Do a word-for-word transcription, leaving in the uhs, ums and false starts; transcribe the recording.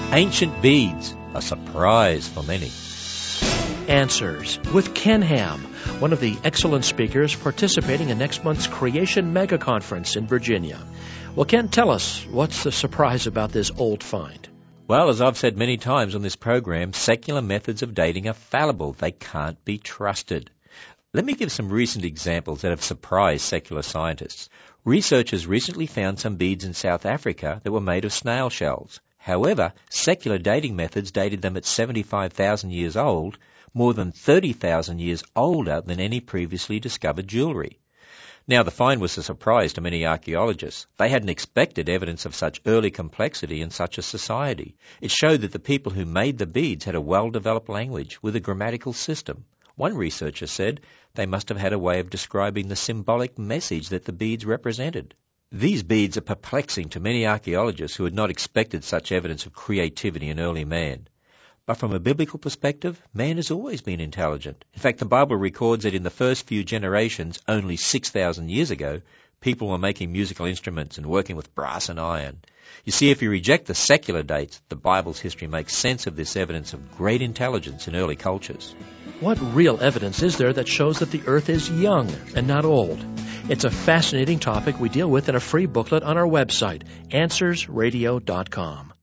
Ancient beads, a surprise for many. Answers with Ken Ham, one of the excellent speakers participating in next month's Creation Mega Conference in Virginia. Well, Ken, tell us, what's the surprise about this old find? Well, as I've said many times on this program, secular methods of dating are fallible. They can't be trusted. Let me give some recent examples that have surprised secular scientists. Researchers recently found some beads in South Africa that were made of snail shells. However, secular dating methods dated them at seventy-five thousand years old, more than thirty thousand years older than any previously discovered jewellery. Now, the find was a surprise to many archaeologists. They hadn't expected evidence of such early complexity in such a society. It showed that the people who made the beads had a well-developed language with a grammatical system. One researcher said they must have had a way of describing the symbolic message that the beads represented. These beads are perplexing to many archaeologists who had not expected such evidence of creativity in early man. But from a biblical perspective, man has always been intelligent. In fact, the Bible records that in the first few generations, only six thousand years ago, people were making musical instruments and working with brass and iron. You see, if you reject the secular dates, the Bible's history makes sense of this evidence of great intelligence in early cultures. What real evidence is there that shows that the earth is young and not old? It's a fascinating topic we deal with in a free booklet on our website, answers radio dot com.